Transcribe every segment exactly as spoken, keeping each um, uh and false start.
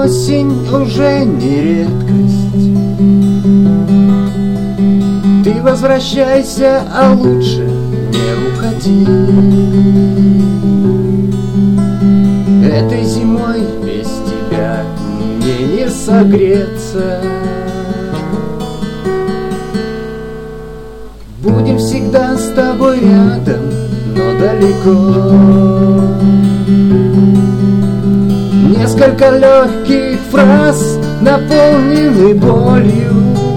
осень уже не редкость. Ты возвращайся, а лучше не уходи. Этой зимой без тебя мне не согреться. Будем всегда с тобой рядом, но далеко. Несколько легких фраз наполнены болью.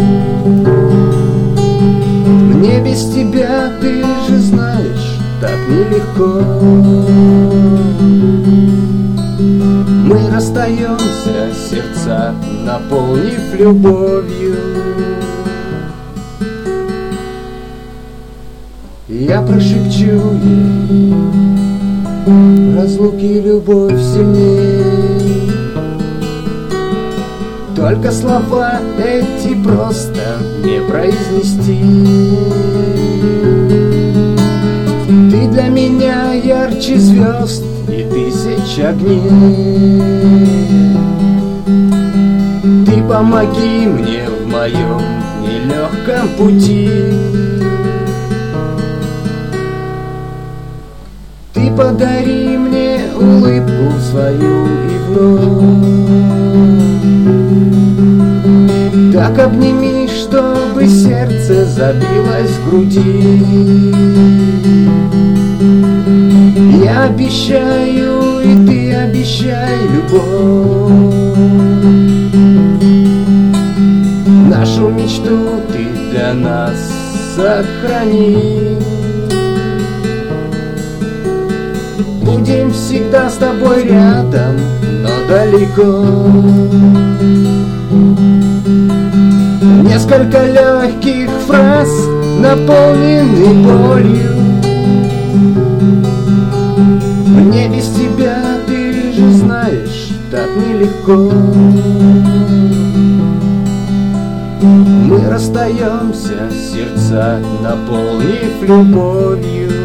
Мне без тебя, ты же знаешь, так нелегко. Мы расстаемся, сердца наполнив любовью. Я прошепчу ей, разлуки любовь сильней. Только слова эти просто не произнести. Ты для меня ярче звезд и тысяч огней. Ты помоги мне в моем нелегком пути. Ты подари мне улыбку свою и вновь. Так обними, чтобы сердце забилось в груди. Я обещаю, и ты обещай любовь. Нашу мечту ты для нас сохрани. Будем всегда с тобой рядом, но далеко. Несколько легких фраз наполнены болью. Мне без тебя, ты же знаешь, так нелегко. Мы расстаемся, сердца наполнив любовью.